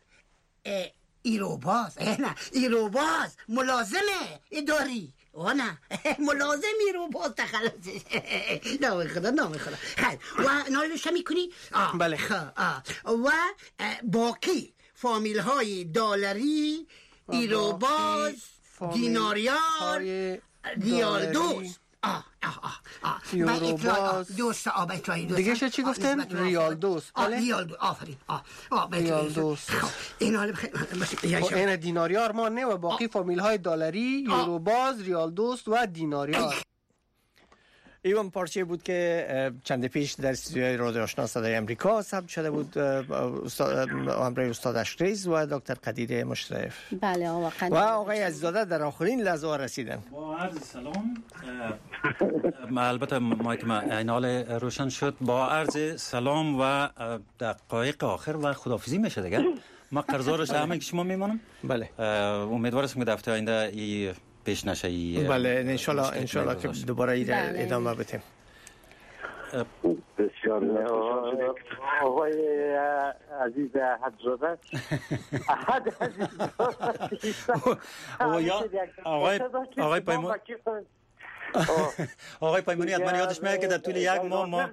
ایروباز ملازمه اداری نه ملازم ایروباز تخلصش نام خدا خیلی و نالش میکنی بله و باقی فامیل های دالری ایروباز دیناریار ریال دوست یوروباز دوست دیگه شد چی گفتن؟ ریال دوست ریال دوست آفرین ریال دوست این دیناریار ما نه و باقی فامیل های دلاری یوروباز ریال دوست و دیناریار ایوان پارچه بود که چند پیش در استودیوی رادیو آشنا صدای امریکا ثبت شده بود همراه استاد اشریز و دکتر قدیر مشرف بله و آقای عزیزاده در آخرین لحظه رسیدن. با عرض سلام البته مایک ما اینال روشن شد. با عرض سلام و دقایق آخر و خداحافظی میشه دیگه. ما قرضارش همه که شما میمونم. بله امیدوارم که دفعه آینده پیش نشه. بله انشالله که دوباره ادامه بدیم. بسیار آقای عزیز حدزاده آقای پیمانی حتما یادش میاد که در طول یک ماه ما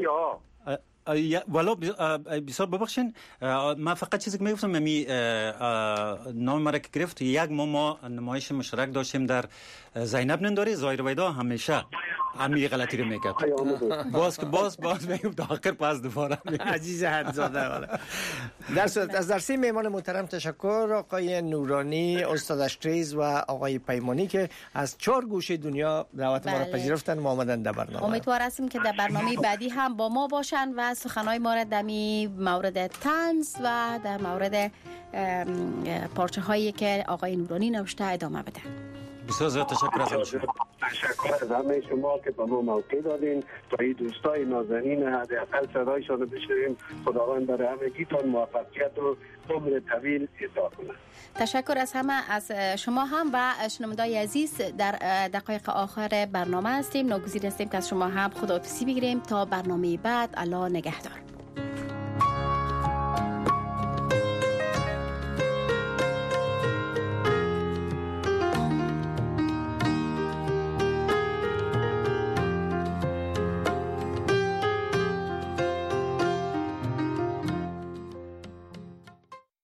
والا بسیار ببخشین من فقط چیزی که میگفتم نام مرا که گرفت یک ما نمایش مشترک داشتیم در زینب ننداری ظاهر ویدا همیشه همین غلطی رو میکرد باز میگم تا آخر پس دوباره عزیز حدزاده در صورت از درسی مهمان محترم تشکر آقای نورانی استاد اشریز و آقای پیمانی که از 4 گوشه دنیا دعوت ما را پذیرفتن و آمدن در برنامه. امیدوار هستیم که در برنامه بعدی هم با ما باشن و سخنهای ما را در مورد طنز و در مورد پارچه هایی که آقای نورانی نوشته ادامه بدن. بسیار زیاد تشکر از شما. تشکر از همه شما که به ما موقع دادین تا این دوستای نازنین حداقل صدایشان رو بشنویم. خداوند برای همگیتان موفقیت و عمر طویل عطا کنه. تشکر از همه، از شما هم و شنوندگان عزیز. در دقایق آخر برنامه هستیم، ناگزیر هستیم که از شما هم خداحافظی بگیریم تا برنامه بعد. الله نگهدار.